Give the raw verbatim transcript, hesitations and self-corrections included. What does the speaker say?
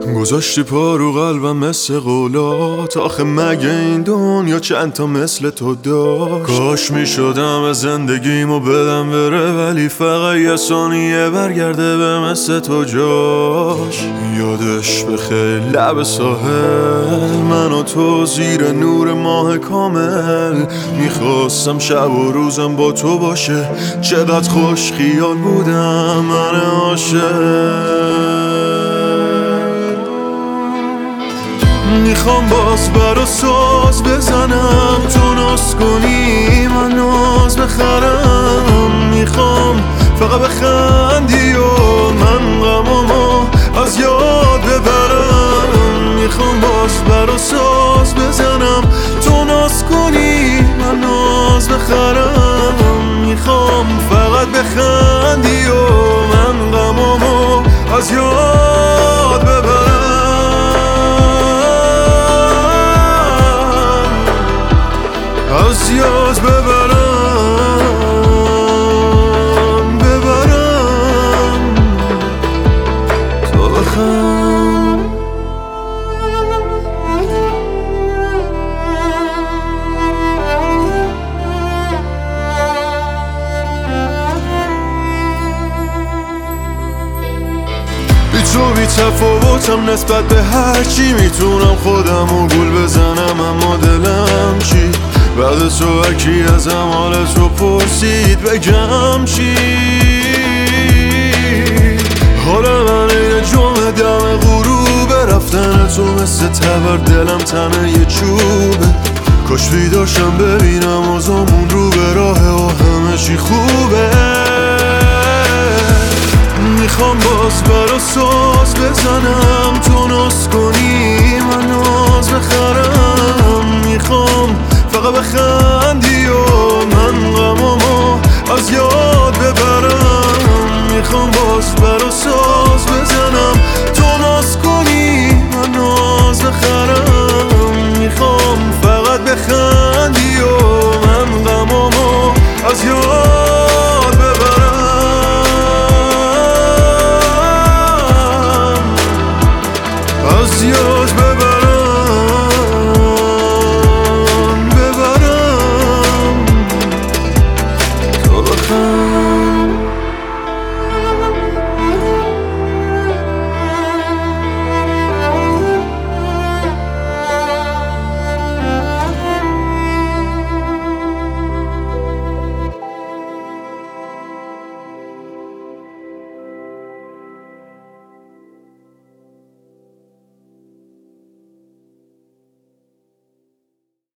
گذاشتی پا رو قلبم مثل قولات، آخه مگه این دنیا چند تا مثل تو داشت؟ کاش می شدم از زندگیمو بدم بره، ولی فقط یه ثانیه برگرده به مثل تو جاش. یادش بخیر لب ساحل، من و تو زیر نور ماه کامل، میخواستم شب و روزم با تو باشه، چقدر خوش خیال بودم من عاشق. میخوام باز برا ساز بزنم، تو ناز کنی من ناز بخرم، میخوام فقط بخندی و من غمامو از یاد ببرم. میخوام باز برا ساز بزنم، تو ناز کنی من ناز بخرم، میخوام فقط بخندی و من غمامو از یاد ببرم. از یاد ببرم ببرم تو بخم. بی تو بی تفاوتم نسبت به هرچی، میتونم خودمو گول بزنم اما دلم چی؟ بعد تو هرکی ازم حال تو پرسید بگم چی؟ حال من این جمعه دم غروب، رفتن تو مثل تبر دلم تنه یه چوبه. کاش بیداشم ببینم آزامون رو به راه و همه چی خوبه. میخوام باز برا ساز بزنم، تو ناز کنی من ناز بخرم، میخوام فقط بخندی و من غمامو از یاد ببرم. میخوام باز برا ساز بزنم، تو ناز کنی من ناز بخرم، میخوام فقط بخندی و من غمامو از یاد ببرم. از یاد ببرم